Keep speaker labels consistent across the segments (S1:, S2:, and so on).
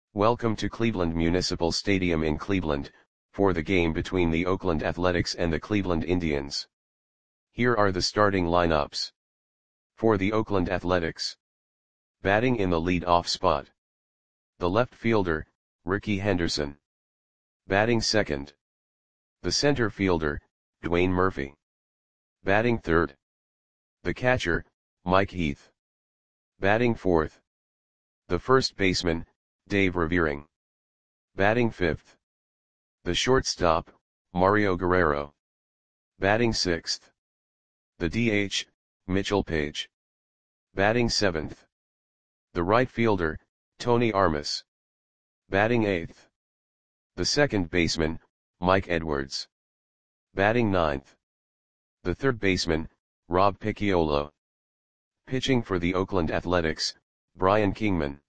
S1: Welcome to Cleveland Municipal Stadium in Cleveland, for the game between the Oakland Athletics and the Cleveland Indians. Here are the starting lineups. For the Oakland Athletics. Batting in the lead-off spot. The left fielder, Rickey Henderson. Batting second. The center fielder, Dwayne Murphy. Batting third. The catcher, Mike Heath. Batting fourth. The first baseman, Dave Revering. Batting fifth. The shortstop, Mario Guerrero. Batting sixth. The DH, Mitchell Page. Batting seventh. The right fielder, Tony Armas. Batting eighth. The second baseman, Mike Edwards. Batting ninth. The third baseman, Rob Picciolo. Pitching for the Oakland Athletics, Brian Kingman.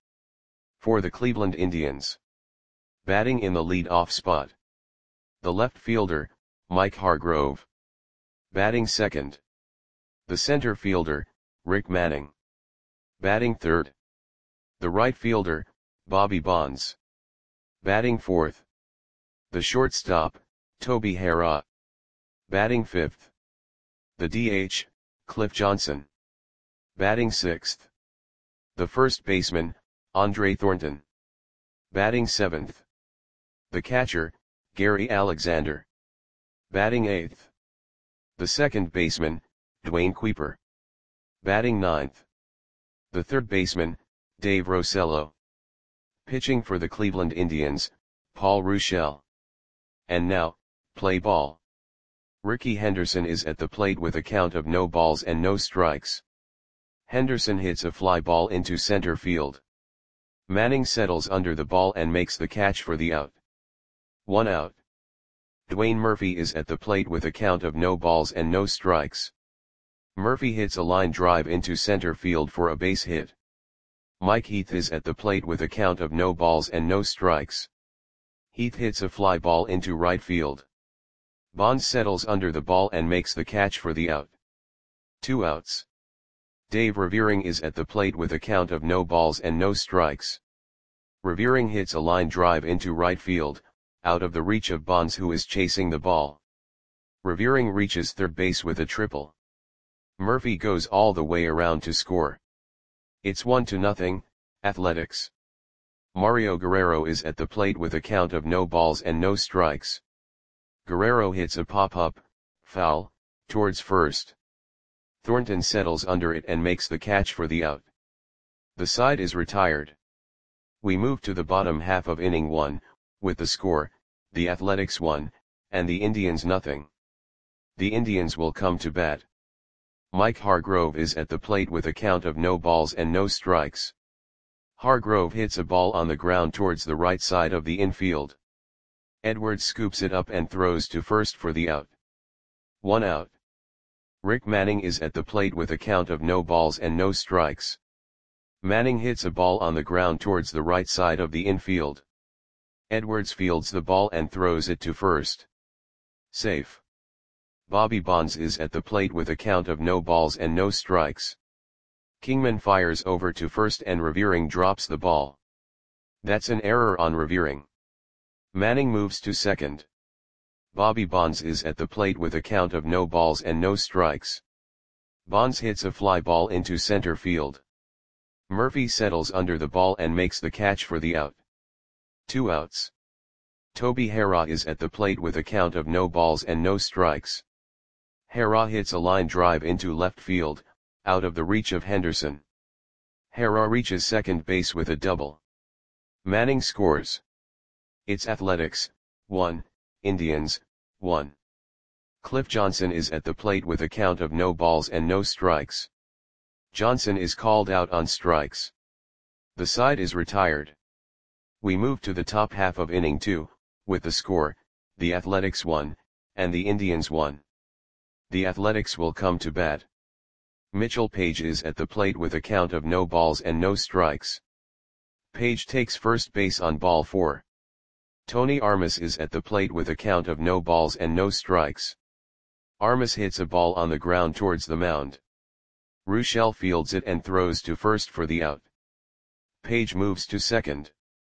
S1: For the Cleveland Indians. Batting in the lead-off spot. The left fielder, Mike Hargrove. Batting second. The center fielder, Rick Manning. Batting third. The right fielder, Bobby Bonds. Batting fourth. The shortstop, Toby Harrah. Batting fifth. The DH, Cliff Johnson. Batting sixth. The first baseman, Andre Thornton. Batting seventh. The catcher, Gary Alexander. Batting eighth. The second baseman, Dwayne Kuiper. Batting ninth. The third baseman, Dave Rosello. Pitching for the Cleveland Indians, Paul Ruschel. And now, play ball. Rickey Henderson is at the plate with a count of no balls and no strikes. Henderson hits a fly ball into center field. Manning settles under the ball and makes the catch for the out. 1 out. Dwayne Murphy is at the plate with a count of no balls and no strikes. Murphy hits a line drive into center field for a base hit. Mike Heath is at the plate with a count of no balls and no strikes. Heath hits a fly ball into right field. Bonds settles under the ball and makes the catch for the out. 2 outs. Dave Revering is at the plate with a count of no balls and no strikes. Revering hits a line drive into right field, out of the reach of Bonds who is chasing the ball. Revering reaches third base with a triple. Murphy goes all the way around to score. It's 1-0, Athletics. Mario Guerrero is at the plate with a count of no balls and no strikes. Guerrero hits a pop-up, foul, towards first. Thornton settles under it and makes the catch for the out. The side is retired. We move to the bottom half of inning 1, with the score, the Athletics 1, and the Indians 0. The Indians will come to bat. Mike Hargrove is at the plate with a count of no balls and no strikes. Hargrove hits a ball on the ground towards the right side of the infield. Edwards scoops it up and throws to first for the out. 1 out. Rick Manning is at the plate with a count of no balls and no strikes. Manning hits a ball on the ground towards the right side of the infield. Edwards fields the ball and throws it to first. Safe. Bobby Bonds is at the plate with a count of no balls and no strikes. Kingman fires over to first and Revering drops the ball. That's an error on Revering. Manning moves to second. Bobby Bonds is at the plate with a count of no balls and no strikes. Bonds hits a fly ball into center field. Murphy settles under the ball and makes the catch for the out. 2 outs. Toby Harrah is at the plate with a count of no balls and no strikes. Harrah hits a line drive into left field, out of the reach of Henderson. Harrah reaches second base with a double. Manning scores. It's Athletics, 1, Indians, 1. Cliff Johnson is at the plate with a count of no balls and no strikes. Johnson is called out on strikes. The side is retired. We move to the top half of inning 2, with the score, the Athletics 1, and the Indians 1. The Athletics will come to bat. Mitchell Page is at the plate with a count of no balls and no strikes. Page takes first base on ball 4. Tony Armas is at the plate with a count of no balls and no strikes. Armas hits a ball on the ground towards the mound. Ruschel fields it and throws to first for the out. Page moves to second.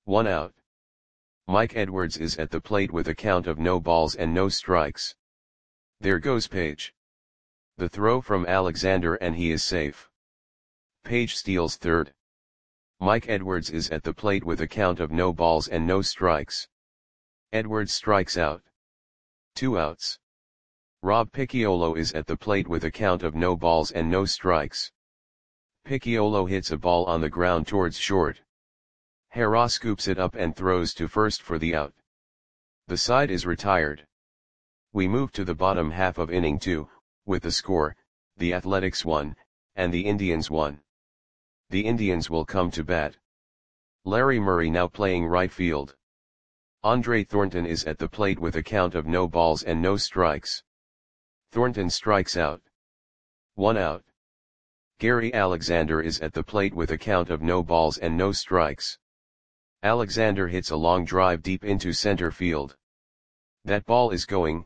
S1: 1 out. Mike Edwards is at the plate with a count of no balls and no strikes. There goes Page. The throw from Alexander and he is safe. Page steals third. Mike Edwards is at the plate with a count of no balls and no strikes. Edwards strikes out. 2 outs. Rob Picciolo is at the plate with a count of no balls and no strikes. Picciolo hits a ball on the ground towards short. Hera scoops it up and throws to first for the out. The side is retired. We move to the bottom half of inning 2, with the score, the Athletics 1, and the Indians 1. The Indians will come to bat. Larry Murray now playing right field. Andre Thornton is at the plate with a count of no balls and no strikes. Thornton strikes out. 1 out. Gary Alexander is at the plate with a count of no balls and no strikes. Alexander hits a long drive deep into center field. That ball is gone.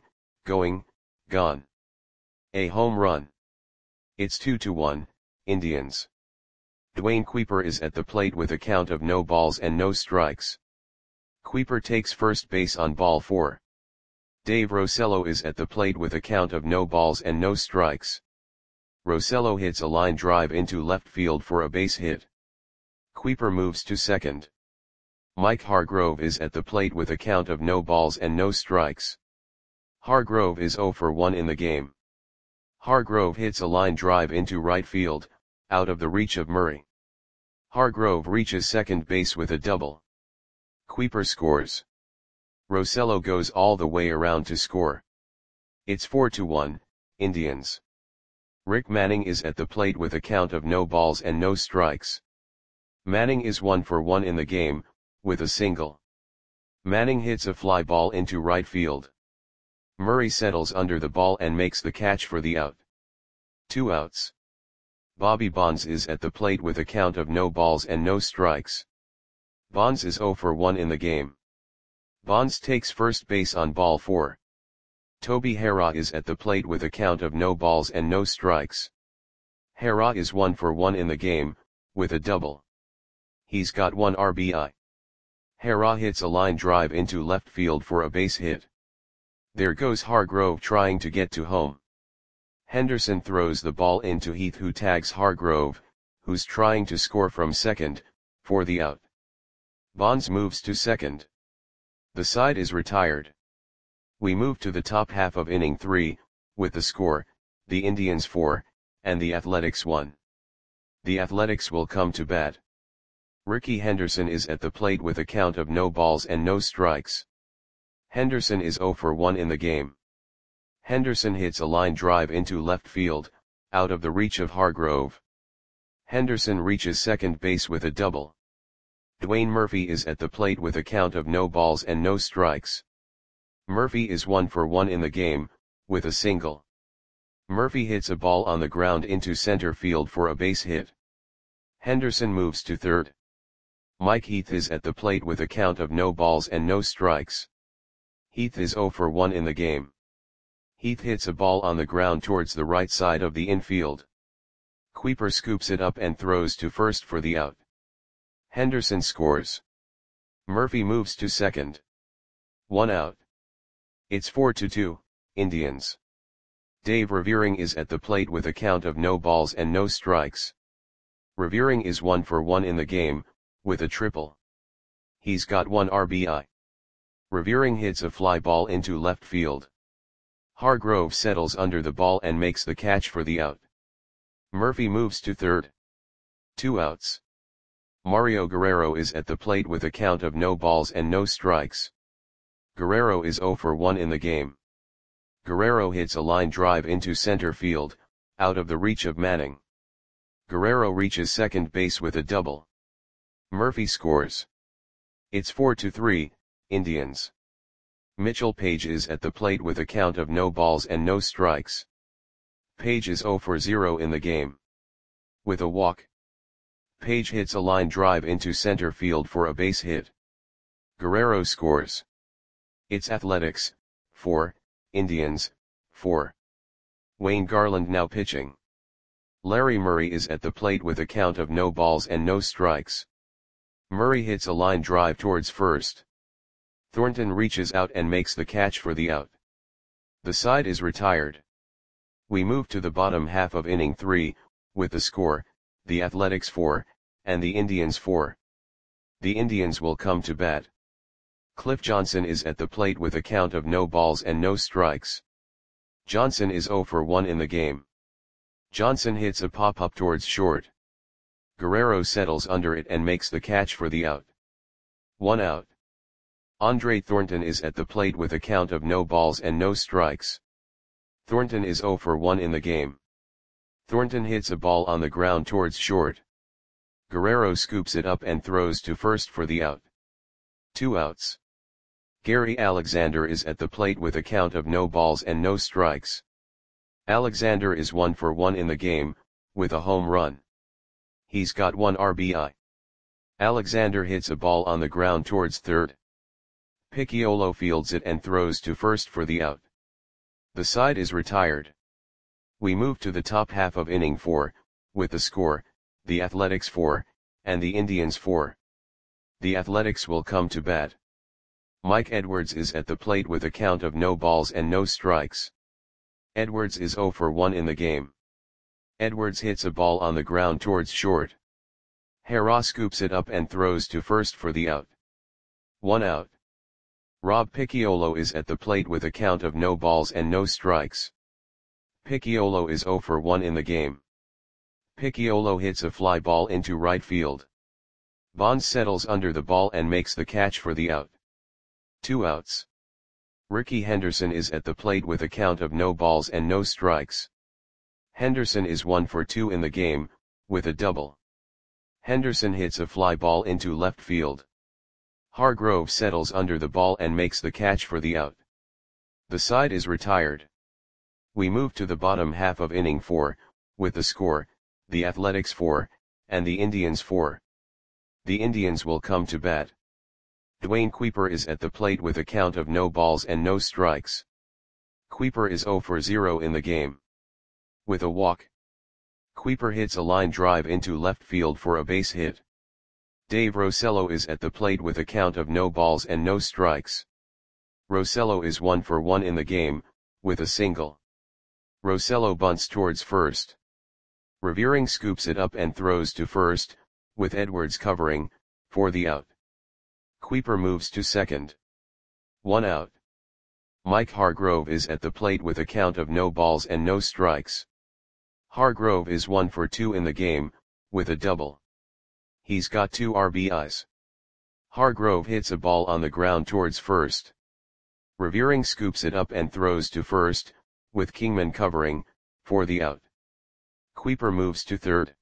S1: A home run. It's 2-1, Indians. Dwayne Kuiper is at the plate with a count of no balls and no strikes. Kuiper takes first base on ball 4. Dave Rosello is at the plate with a count of no balls and no strikes. Rosello hits a line drive into left field for a base hit. Kuiper moves to second. Mike Hargrove is at the plate with a count of no balls and no strikes. Hargrove is 0 for 1 in the game. Hargrove hits a line drive into right field, out of the reach of Murray. Hargrove reaches second base with a double. Kuiper scores. Rosello goes all the way around to score. It's 4-1, Indians. Rick Manning is at the plate with a count of no balls and no strikes. Manning is 1 for 1 in the game, with a single. Manning hits a fly ball into right field. Murray settles under the ball and makes the catch for the out. 2 outs. Bobby Bonds is at the plate with a count of no balls and no strikes. Bonds is 0 for 1 in the game. Bonds takes first base on ball 4. Toby Hera is at the plate with a count of no balls and no strikes. Hera is 1 for 1 in the game, with a double. He's got 1 RBI. Hera hits a line drive into left field for a base hit. There goes Hargrove trying to get to home. Henderson throws the ball into Heath, who tags Hargrove, who's trying to score from second, for the out. Bonds moves to second. The side is retired. We move to the top half of inning 3, with the score, the Indians 4, and the Athletics 1. The Athletics will come to bat. Ricky Henderson is at the plate with a count of no balls and no strikes. Henderson is 0 for 1 in the game. Henderson hits a line drive into left field, out of the reach of Hargrove. Henderson reaches second base with a double. Dwayne Murphy is at the plate with a count of no balls and no strikes. Murphy is 1 for 1 in the game, with a single. Murphy hits a ball on the ground into center field for a base hit. Henderson moves to third. Mike Heath is at the plate with a count of no balls and no strikes. Heath is 0 for 1 in the game. Heath hits a ball on the ground towards the right side of the infield. Kuiper scoops it up and throws to first for the out. Henderson scores. Murphy moves to second. 1 out. It's 4-2, Indians. Dave Revering is at the plate with a count of no balls and no strikes. Revering is 1 for 1 in the game, with a triple. He's got 1 RBI. Revering hits a fly ball into left field. Hargrove settles under the ball and makes the catch for the out. Murphy moves to third. 2 outs. Mario Guerrero is at the plate with a count of no balls and no strikes. Guerrero is 0 for 1 in the game. Guerrero hits a line drive into center field, out of the reach of Manning. Guerrero reaches second base with a double. Murphy scores. It's 4-3, Indians. Mitchell Page is at the plate with a count of no balls and no strikes. Page is 0 for 0 in the game. With a walk. Page hits a line drive into center field for a base hit. Guerrero scores. It's Athletics, 4, Indians, 4. Wayne Garland now pitching. Larry Murray is at the plate with a count of no balls and no strikes. Murray hits a line drive towards first. Thornton reaches out and makes the catch for the out. The side is retired. We move to the bottom half of inning 3, with the score, the Athletics 4, and the Indians 4. The Indians will come to bat. Cliff Johnson is at the plate with a count of no balls and no strikes. Johnson is 0 for 1 in the game. Johnson hits a pop-up towards short. Guerrero settles under it and makes the catch for the out. 1 out. Andre Thornton is at the plate with a count of no balls and no strikes. Thornton is 0 for 1 in the game. Thornton hits a ball on the ground towards short. Guerrero scoops it up and throws to first for the out. 2 outs. Gary Alexander is at the plate with a count of no balls and no strikes. Alexander is 1 for 1 in the game, with a home run. He's got 1 RBI. Alexander hits a ball on the ground towards third. Picciolo fields it and throws to first for the out. The side is retired. We move to the top half of inning 4, with the score, the Athletics 4, and the Indians 4. The Athletics will come to bat. Mike Edwards is at the plate with a count of no balls and no strikes. Edwards is 0 for 1 in the game. Edwards hits a ball on the ground towards short. Hera scoops it up and throws to first for the out. 1 out. Rob Picciolo is at the plate with a count of no balls and no strikes. Picciolo is 0 for 1 in the game. Picciolo hits a fly ball into right field. Bonds settles under the ball and makes the catch for the out. 2 outs. Ricky Henderson is at the plate with a count of no balls and no strikes. Henderson is 1 for 2 in the game, with a double. Henderson hits a fly ball into left field. Hargrove settles under the ball and makes the catch for the out. The side is retired. We move to the bottom half of inning 4, with the score, the Athletics 4, and the Indians 4. The Indians will come to bat. Dwayne Kuiper is at the plate with a count of no balls and no strikes. Kuiper is 0 for 0 in the game. With a walk. Kuiper hits a line drive into left field for a base hit. Dave Rosello is at the plate with a count of no balls and no strikes. Rosello is 1 for 1 in the game, with a single. Rosello bunts towards first. Revering scoops it up and throws to first, with Edwards covering, for the out. Kuiper moves to second. 1 out. Mike Hargrove is at the plate with a count of no balls and no strikes. Hargrove is 1 for 2 in the game, with a double. He's got 2 RBIs. Hargrove hits a ball on the ground towards first. Revering scoops it up and throws to first, with Kingman covering, for the out. Kuiper moves to third.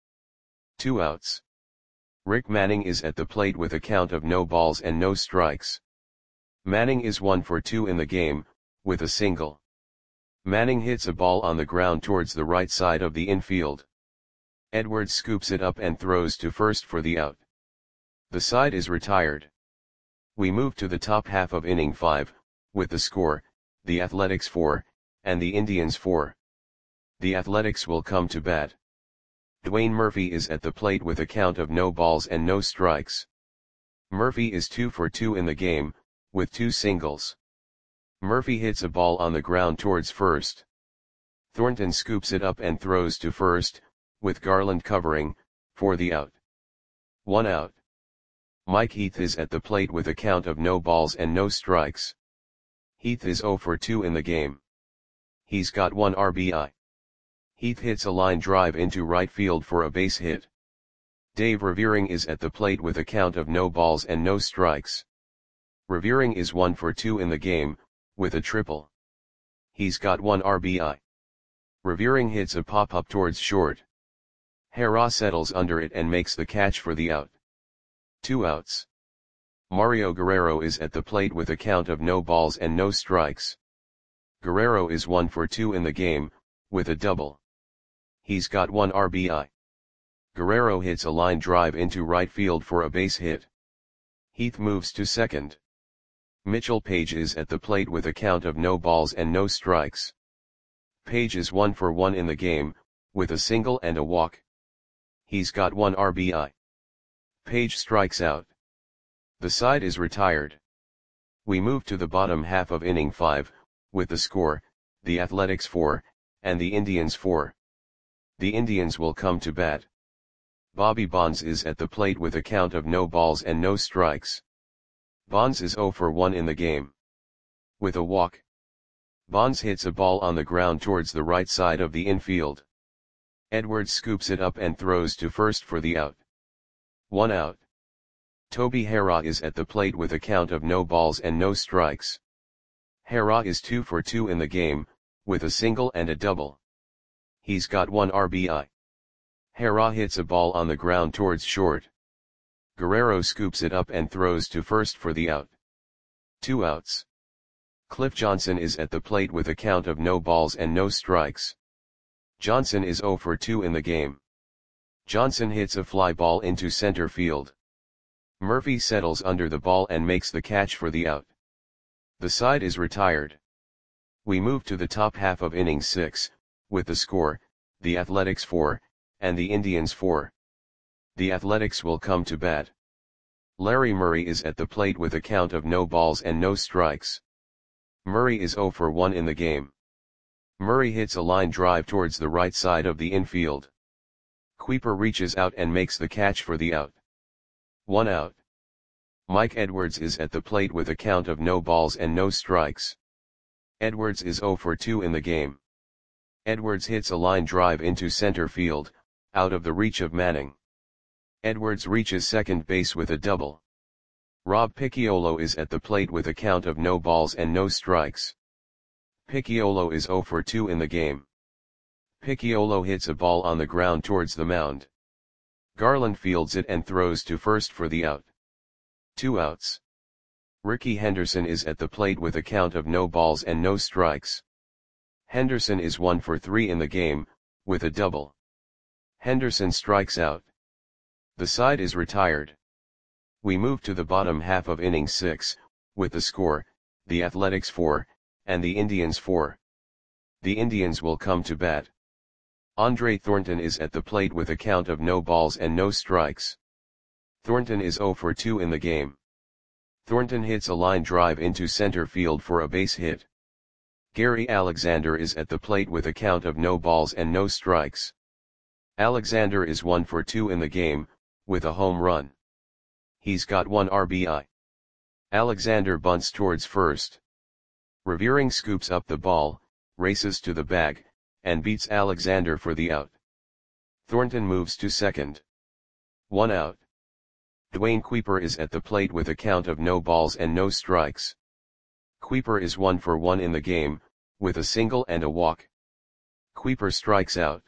S1: 2 outs. Rick Manning is at the plate with a count of no balls and no strikes. Manning is 1 for 2 in the game, with a single. Manning hits a ball on the ground towards the right side of the infield. Edwards scoops it up and throws to first for the out. The side is retired. We move to the top half of inning 5, with the score, the Athletics 4, and the Indians 4. The Athletics will come to bat. Dwayne Murphy is at the plate with a count of no balls and no strikes. Murphy is 2 for 2 in the game, with 2 singles. Murphy hits a ball on the ground towards first. Thornton scoops it up and throws to first, with Garland covering, for the out. 1 out. Mike Heath is at the plate with a count of no balls and no strikes. Heath is 0 for 2 in the game. He's got 1 RBI. Heath hits a line drive into right field for a base hit. Dave Revering is at the plate with a count of no balls and no strikes. Revering is 1 for 2 in the game, with a triple. He's got 1 RBI. Revering hits a pop-up towards short. Hera settles under it and makes the catch for the out. 2 outs. Mario Guerrero is at the plate with a count of no balls and no strikes. Guerrero is 1 for 2 in the game, with a double. He's got 1 RBI. Guerrero hits a line drive into right field for a base hit. Heath moves to second. Mitchell Page is at the plate with a count of no balls and no strikes. Page is 1 for 1 in the game, with a single and a walk. He's got 1 RBI. Page strikes out. The side is retired. We move to the bottom half of inning 5, with the score, the Athletics 4, and the Indians 4. The Indians will come to bat. Bobby Bonds is at the plate with a count of no balls and no strikes. Bonds is 0 for 1 in the game. With a walk, Bonds hits a ball on the ground towards the right side of the infield. Edwards scoops it up and throws to first for the out. 1 out. Toby Harrah is at the plate with a count of no balls and no strikes. Harrah is 2 for 2 in the game, with a single and a double. He's got 1 RBI. Harrah hits a ball on the ground towards short. Guerrero scoops it up and throws to first for the out. 2 outs. Cliff Johnson is at the plate with a count of no balls and no strikes. Johnson is 0 for 2 in the game. Johnson hits a fly ball into center field. Murphy settles under the ball and makes the catch for the out. The side is retired. We move to the top half of inning 6, with the score, the Athletics 4, and the Indians 4. The Athletics will come to bat. Larry Murray is at the plate with a count of no balls and no strikes. Murray is 0 for 1 in the game. Murray hits a line drive towards the right side of the infield. Kuiper reaches out and makes the catch for the out. 1 out. Mike Edwards is at the plate with a count of no balls and no strikes. Edwards is 0 for 2 in the game. Edwards hits a line drive into center field, out of the reach of Manning. Edwards reaches second base with a double. Rob Picciolo is at the plate with a count of no balls and no strikes. Picciolo is 0 for 2 in the game. Picciolo hits a ball on the ground towards the mound. Garland fields it and throws to first for the out. 2 outs. Ricky Henderson is at the plate with a count of no balls and no strikes. Henderson is 1 for 3 in the game, with a double. Henderson strikes out. The side is retired. We move to the bottom half of inning 6, with the score, the Athletics 4, and the Indians 4. The Indians will come to bat. Andre Thornton is at the plate with a count of no balls and no strikes. Thornton is 0 for 2 in the game. Thornton hits a line drive into center field for a base hit. Gary Alexander is at the plate with a count of no balls and no strikes. Alexander is 1 for 2 in the game, with a home run. He's got 1 RBI. Alexander bunts towards first. Revering scoops up the ball, races to the bag, and beats Alexander for the out. Thornton moves to second. 1 out. Dwayne Kuiper is at the plate with a count of no balls and no strikes. Kuiper is 1 for 1 in the game, with a single and a walk. Kuiper strikes out.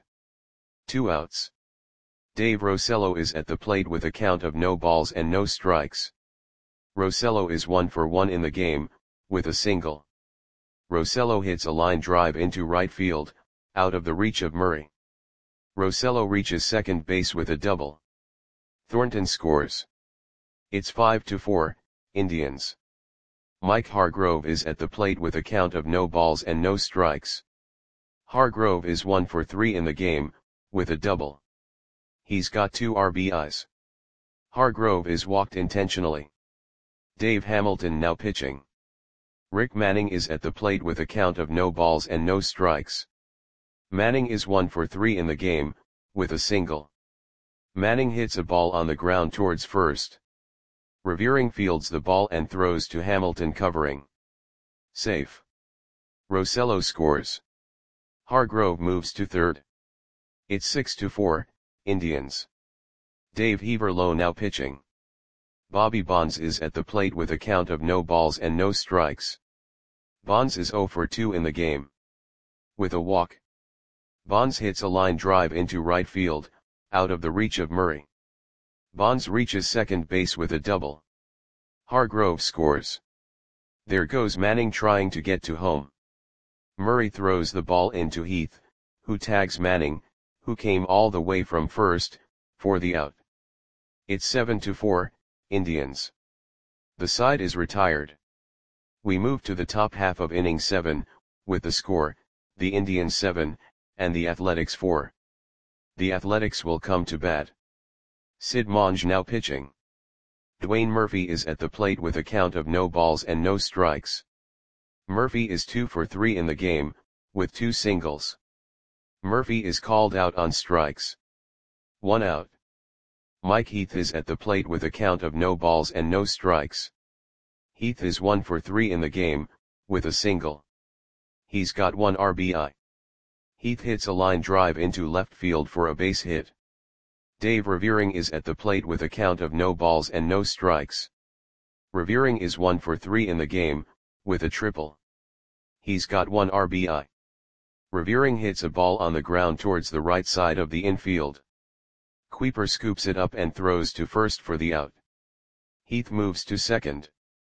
S1: 2 outs. Dave Rosello is at the plate with a count of no balls and no strikes. Rosello is 1 for 1 in the game, with a single. Rosello hits a line drive into right field, out of the reach of Murray. Rosello reaches second base with a double. Thornton scores. It's 5-4, Indians. Mike Hargrove is at the plate with a count of no balls and no strikes. Hargrove is 1 for 3 in the game, with a double. He's got 2 RBIs. Hargrove is walked intentionally. Dave Hamilton now pitching. Rick Manning is at the plate with a count of no balls and no strikes. Manning is 1 for 3 in the game, with a single. Manning hits a ball on the ground towards first. Revering fields the ball and throws to Hamilton covering. Safe. Rosello scores. Hargrove moves to third. It's 6-4, Indians. Dave Heaverlow now pitching. Bobby Bonds is at the plate with a count of no balls and no strikes. Bonds is 0 for 2 in the game. With a walk. Bonds hits a line drive into right field, out of the reach of Murray. Bonds reaches second base with a double. Hargrove scores. There goes Manning trying to get to home. Murray throws the ball into Heath, who tags Manning, who came all the way from first, for the out. It's 7-4, Indians. The side is retired. We move to the top half of inning 7, with the score, the Indians 7, and the Athletics 4. The Athletics will come to bat. Sid Monge now pitching. Dwayne Murphy is at the plate with a count of no balls and no strikes. Murphy is 2 for 3 in the game, with 2 singles. Murphy is called out on strikes. 1 out. Mike Heath is at the plate with a count of no balls and no strikes. Heath is 1 for 3 in the game, with a single. He's got 1 RBI. Heath hits a line drive into left field for a base hit. Dave Revering is at the plate with a count of no balls and no strikes. Revering is 1 for 3 in the game, with a triple. He's got 1 RBI. Revering hits a ball on the ground towards the right side of the infield. Kuiper scoops it up and throws to first for the out. Heath moves to second.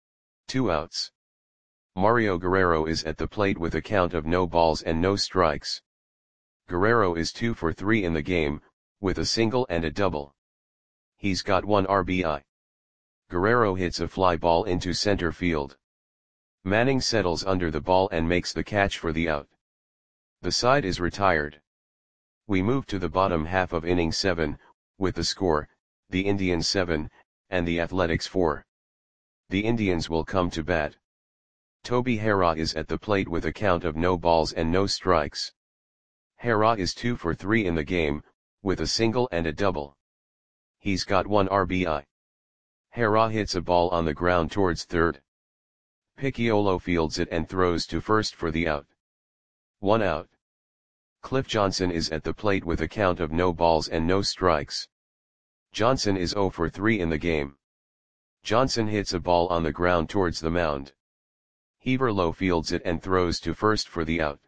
S1: 2 outs. Mario Guerrero is at the plate with a count of no balls and no strikes. Guerrero is 2 for 3 in the game, with a single and a double. He's got 1 RBI. Guerrero hits a fly ball into center field. Manning settles under the ball and makes the catch for the out. The side is retired. We move to the bottom half of inning 7, with the score, the Indians 7, and the Athletics 4. The Indians will come to bat. Toby Harrah is at the plate with a count of no balls and no strikes. Harrah is 2 for 3 in the game, with a single and a double. He's got 1 RBI. Harrah hits a ball on the ground towards third. Picciolo fields it and throws to first for the out. 1 out. Cliff Johnson is at the plate with a count of no balls and no strikes. Johnson is 0 for 3 in the game. Johnson hits a ball on the ground towards the mound. Heaverlo fields it and throws to first for the out.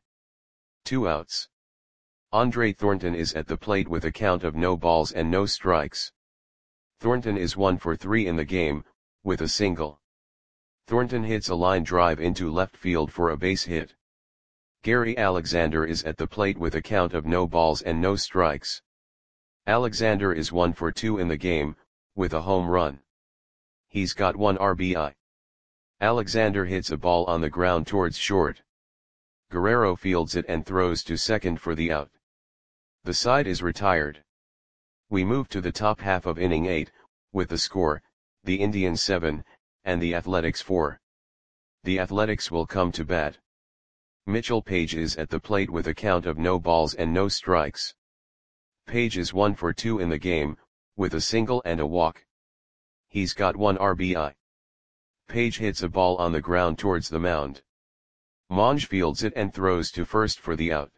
S1: 2 outs. Andre Thornton is at the plate with a count of no balls and no strikes. Thornton is 1 for 3 in the game, with a single. Thornton hits a line drive into left field for a base hit. Gary Alexander is at the plate with a count of no balls and no strikes. Alexander is 1 for 2 in the game, with a home run. He's got 1 RBI. Alexander hits a ball on the ground towards short. Guerrero fields it and throws to second for the out. The side is retired. We move to the top half of inning 8, with the score, the Indians 7, and the Athletics 4. The Athletics will come to bat. Mitchell Page is at the plate with a count of no balls and no strikes. Page is 1 for 2 in the game, with a single and a walk. He's got 1 RBI. Page hits a ball on the ground towards the mound. Monge fields it and throws to first for the out.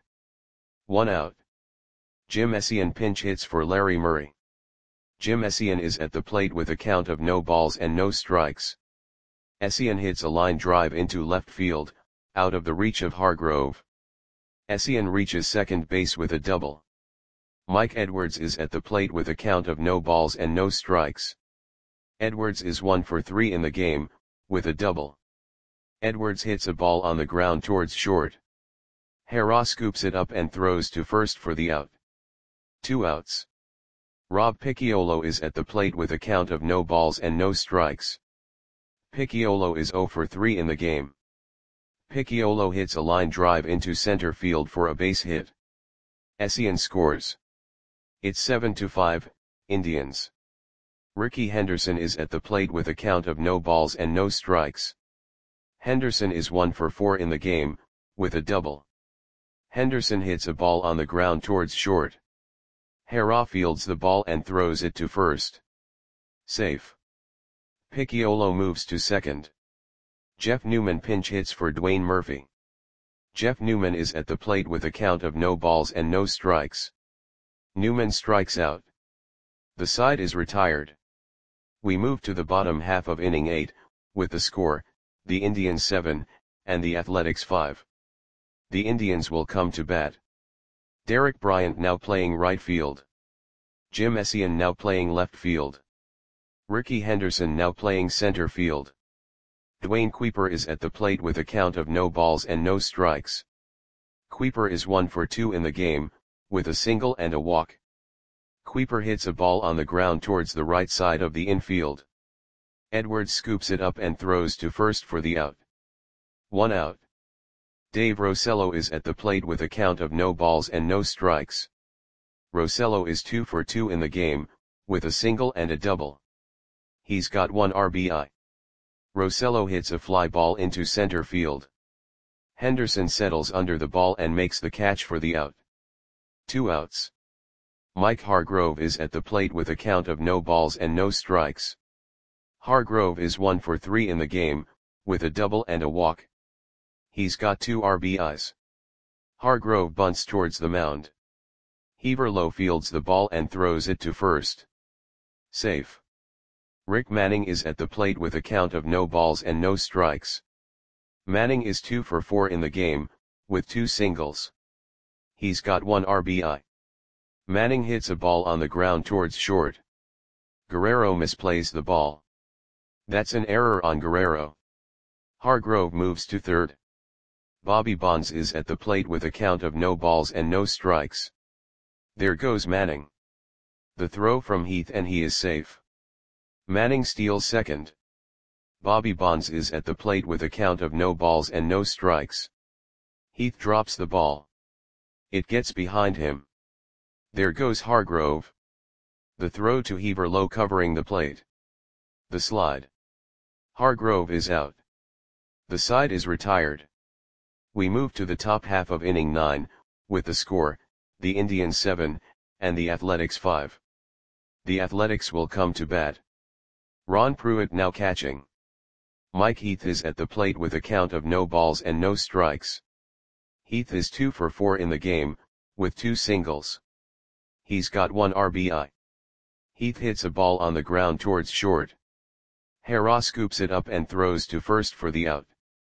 S1: 1 out. Jim Essien pinch hits for Larry Murray. Jim Essien is at the plate with a count of no balls and no strikes. Essien hits a line drive into left field, out of the reach of Hargrove. Essien reaches second base with a double. Mike Edwards is at the plate with a count of no balls and no strikes. Edwards is 1 for 3 in the game, with a double. Edwards hits a ball on the ground towards short. Harrah scoops it up and throws to first for the out. 2 outs. Rob Picciolo is at the plate with a count of no balls and no strikes. Picciolo is 0 for 3 in the game. Picciolo hits a line drive into center field for a base hit. Essien scores. It's 7-5, Indians. Ricky Henderson is at the plate with a count of no balls and no strikes. Henderson is 1 for 4 in the game, with a double. Henderson hits a ball on the ground towards short. Harrah fields the ball and throws it to first. Safe. Picciolo moves to second. Jeff Newman pinch hits for Dwayne Murphy. Jeff Newman is at the plate with a count of no balls and no strikes. Newman strikes out. The side is retired. We move to the bottom half of inning 8, with the score, the Indians 7, and the Athletics 5. The Indians will come to bat. Derek Bryant now playing right field. Jim Essien now playing left field. Ricky Henderson now playing center field. Dwayne Kuiper is at the plate with a count of no balls and no strikes. Kuiper is 1 for 2 in the game, with a single and a walk. Kuiper hits a ball on the ground towards the right side of the infield. Edwards scoops it up and throws to first for the out. 1 out. Dave Rosello is at the plate with a count of no balls and no strikes. Rosello is 2 for 2 in the game, with a single and a double. He's got 1 RBI. Rosello hits a fly ball into center field. Henderson settles under the ball and makes the catch for the out. 2 outs. Mike Hargrove is at the plate with a count of no balls and no strikes. Hargrove is 1 for 3 in the game, with a double and a walk. He's got 2 RBIs. Hargrove bunts towards the mound. Heaverlo fields the ball and throws it to first. Safe. Rick Manning is at the plate with a count of no balls and no strikes. Manning is 2 for 4 in the game, with 2 singles. He's got 1 RBI. Manning hits a ball on the ground towards short. Guerrero misplays the ball. That's an error on Guerrero. Hargrove moves to third. Bobby Bonds is at the plate with a count of no balls and no strikes. There goes Manning. The throw from Heath and he is safe. Manning steals second. Bobby Bonds is at the plate with a count of no balls and no strikes. Heath drops the ball. It gets behind him. There goes Hargrove. The throw to Heaverlo covering the plate. The slide. Hargrove is out. The side is retired. We move to the top half of inning 9, with the score, the Indians 7, and the Athletics 5. The Athletics will come to bat. Ron Pruitt now catching. Mike Heath is at the plate with a count of no balls and no strikes. Heath is 2 for 4 in the game, with 2 singles. He's got 1 RBI. Heath hits a ball on the ground towards short. Hera scoops it up and throws to first for the out.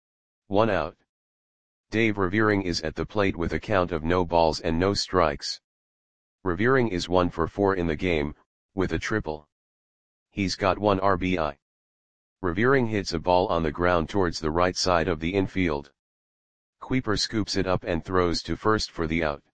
S1: 1 out. Dave Revering is at the plate with a count of no balls and no strikes. Revering is 1 for 4 in the game, with a triple. He's got 1 RBI. Revering hits a ball on the ground towards the right side of the infield. Kuiper scoops it up and throws to first for the out.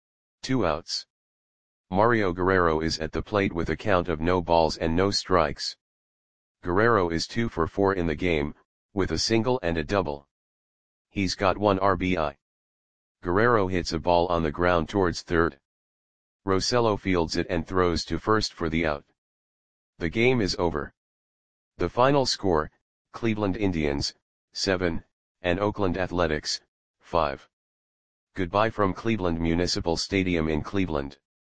S1: 2 outs. Mario Guerrero is at the plate with a count of no balls and no strikes. Guerrero is 2 for 4 in the game, with a single and a double. He's got 1 RBI. Guerrero hits a ball on the ground towards third. Rosello fields it and throws to first for the out. The game is over. The final score, Cleveland Indians, 7, and Oakland Athletics, 5. Goodbye from Cleveland Municipal Stadium in Cleveland.